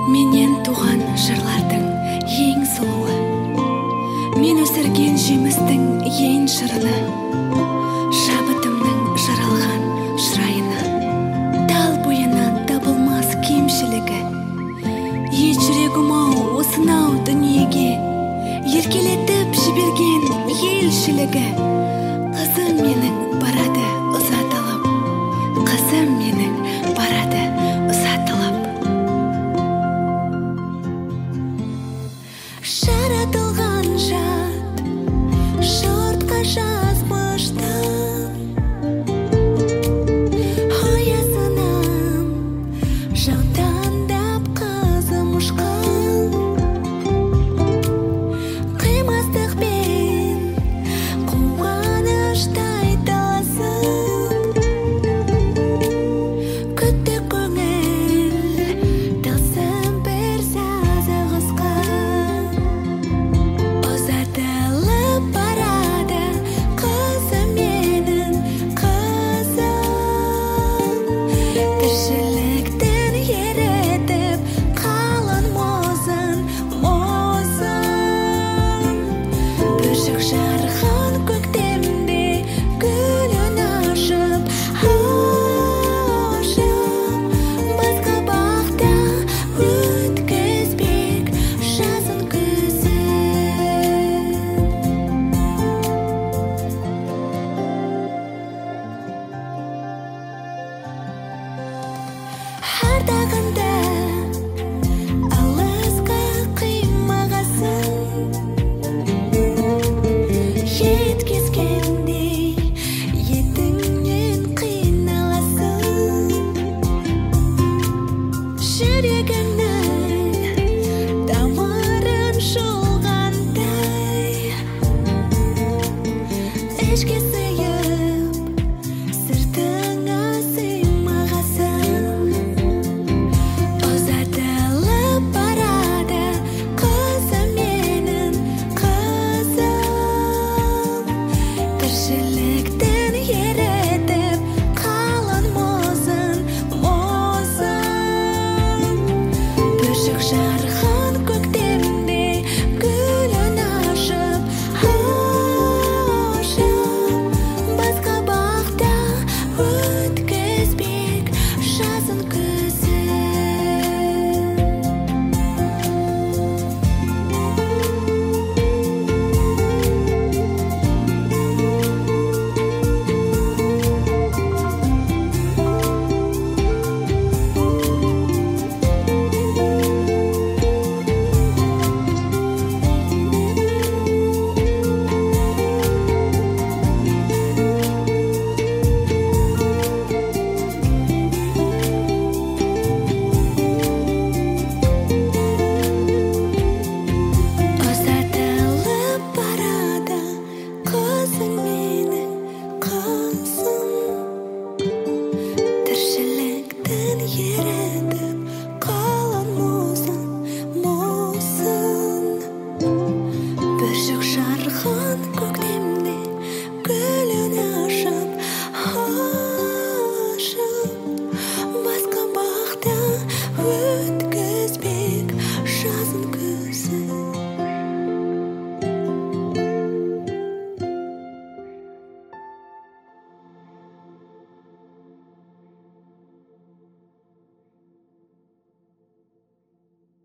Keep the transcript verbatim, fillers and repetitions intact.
Менен туған жырлардың ең сұлуы, мен өсірген жемістің ең шырыны, шабытымның жаралған шырайына, тал бойынан табылмас кемшілігі, ет жүрегім-ау осынау дүниеге еркелетіп жіберген елшілігі. Қызым менің барады ұзатылып, қызым менің барады ұзатылып. Жаратылған жат жұртқа жазмыштым, оязынан жаутаңдап қызым ұшқан, қимастықпен қуаныштай таласып, күтті көңіл тылсым бір сазы қосқан. Ұзатылып барады қызым менің қызым, тіршіліктің еретіп қалын мұзын мұзын, бүршік жарған көктемде гүлін ашып ашып, басқа бақта өткізбек жазын күзін. Ардағында алысқа қимағасын, жеткізгендей етіңнен қиналасың, жүрегіңнің тамырын жұлғандай, ішке сыйып сыртыңа сыймағасын. Ұзатылып барады қызым менің қызым, тіршіліктің еретіп қалын мұзын мұзын, бүршік жарған